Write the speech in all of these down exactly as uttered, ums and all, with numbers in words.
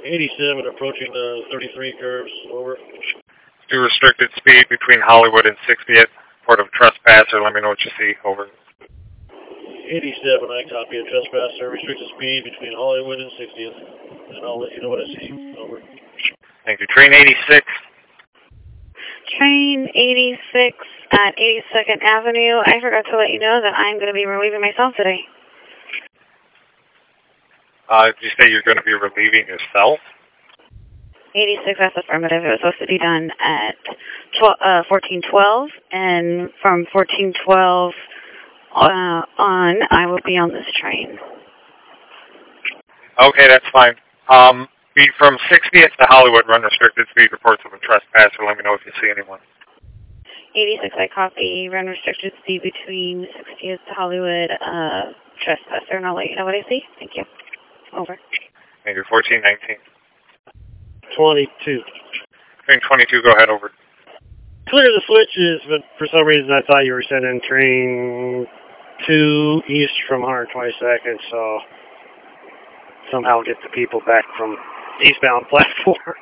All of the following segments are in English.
eighty-seven approaching the thirty-three curves. Over. Do restricted speed between Hollywood and sixtieth. Port of trespasser. Let me know what you see. Over. eighty-seven, I copy a trespasser. Restricted speed between Hollywood and sixtieth. And I'll let you know what I see. Over. Thank you. Train eighty-six. Train eighty-six at eighty-second Avenue. I forgot to let you know that I'm going to be relieving myself today. Uh, did you say you're going to be relieving yourself? eighty-six, that's affirmative. It was supposed to be done at uh, fourteen twelve, and from fourteen twelve uh, on, I will be on this train. Okay, that's fine. Um, be from sixtieth to Hollywood, run restricted speed, reports of a trespasser. Let me know if you see anyone. eighty-six, I copy, run restricted speed between sixtieth to Hollywood, uh, trespasser, and I'll let you know what I see. Thank you. Over. Thank you. fourteen nineteen. twenty-two. Train twenty-two, go ahead. Over. Clear the switches, but for some reason I thought you were sending train two east from one hundred twenty-second, so somehow get the people back from eastbound platform.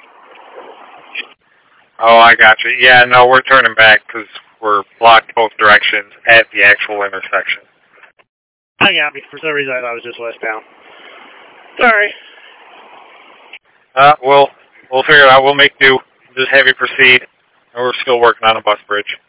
Oh, I got you. Yeah, no, we're turning back because we're blocked both directions at the actual intersection. I got me. For some reason I thought it was just westbound. Sorry. Uh, we'll, we'll figure it out. We'll make do. Just have you proceed. We're still working on a bus bridge.